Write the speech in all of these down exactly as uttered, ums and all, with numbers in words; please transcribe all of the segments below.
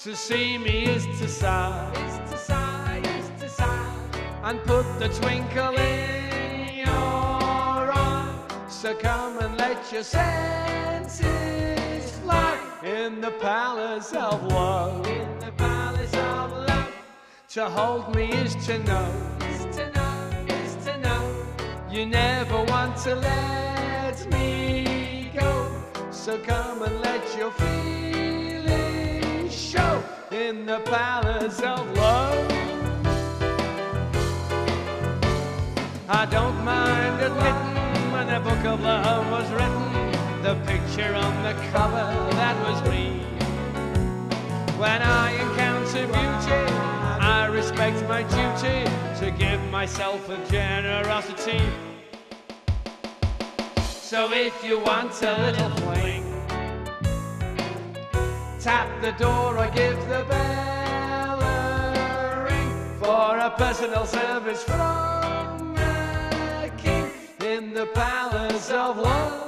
To see me is to sigh, is to sigh, is to sigh, and put the twinkle in your eye. So come and let your senses fly in the palace of love, in the palace of love. To hold me is to know, is to know, is to know. You never want to let me go. So come and let your feelings show in the palace of love. I don't mind admitting when a book of love was written, the picture on the cover, that was me. When I encounter beauty, I respect my duty to give myself a generosity. So if you want a little fling, tap the door or give the bell a ring for a personal service from the king in the palace of love.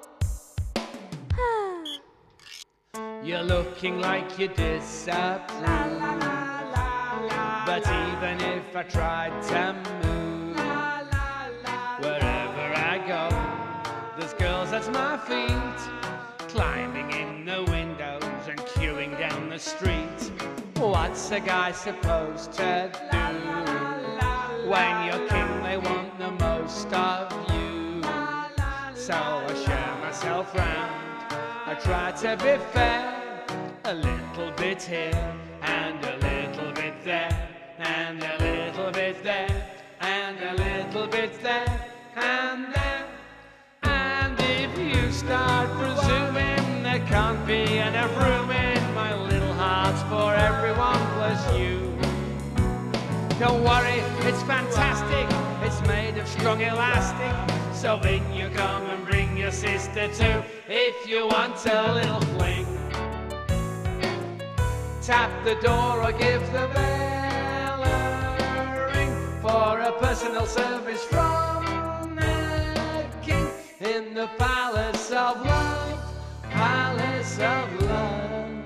You're looking like you disapprove, but even if I tried to move, wherever I go, there's girls at my feet, climbing in the windows and queuing down the street. What's a guy supposed to do when you're king? They want the most of you. So I share myself round, I try to be fair, a little bit here and a little bit there, and a little bit there, and a little bit there, and there. And if you start presuming there can't be enough room in my little heart for everyone plus you, don't worry, it's fantastic, it's made of strong elastic. So in you come and bring your sister too, if you want a little fling. Tap the door or give the bell a ring for a personal service from the king in the palace of love, palace of love.